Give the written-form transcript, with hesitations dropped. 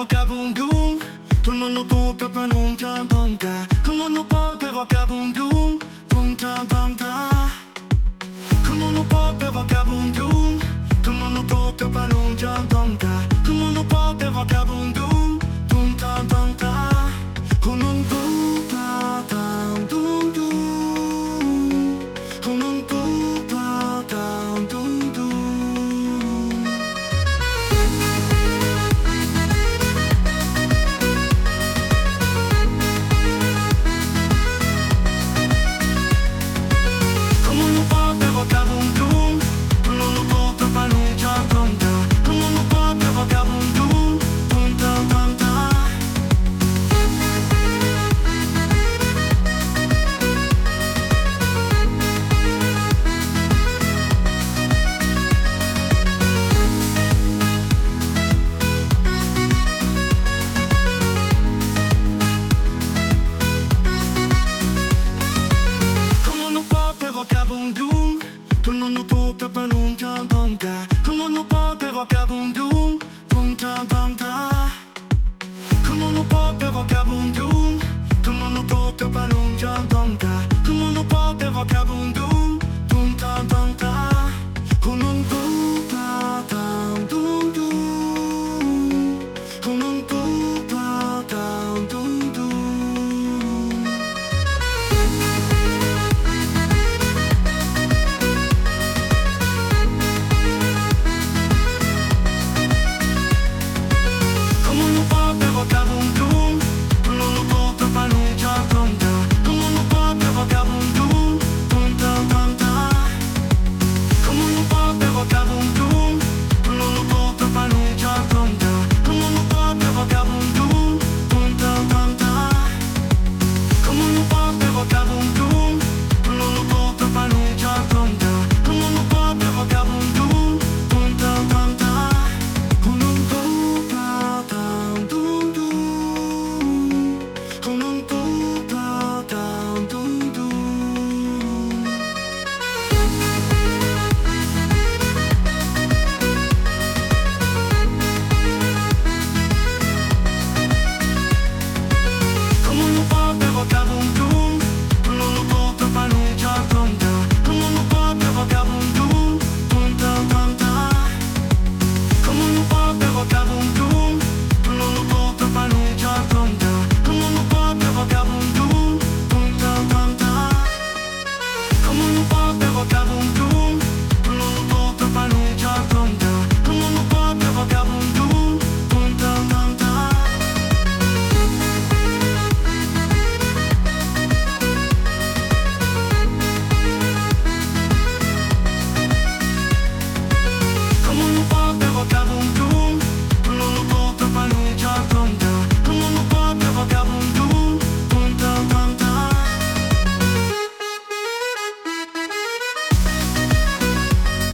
vagabondum, tornano poca per non tanta, tornano poca vagabondum, punta tanta. Tornano poca vagabondum, tornano poca per non tanta, tornano poca vagabondum, punta tanta. Con un punta dum dum, con un punta dum dum. Tornano poca per non tanta, tornano poca vagabondum, punta tanta. Tornano poca vagabondum, tornano poca per non tanta, tornano poca vagabondum, punta tanta.